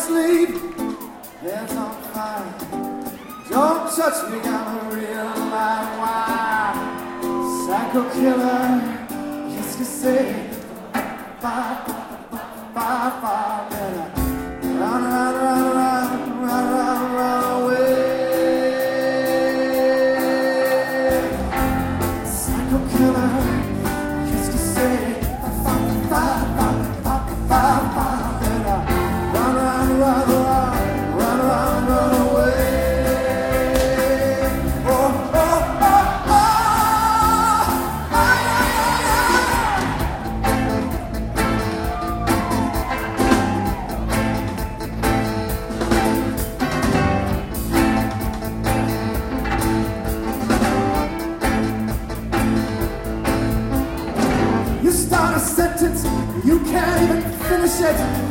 sleep, hands on fire. Don't touch me, I'm a real live wire. Psycho killer, qu'est-ce que c'est? Fire, fire, fire, better run, run, run, run, run, run, run away. Psycho killer, qu'est-ce que c'est? Fire, fire, fire, fire, fire, fire, better run, run, run, run, run, run, run away. Oh, oh, oh, oh, ay, ay, ay, ay. You start a sentence, you can't even finish it.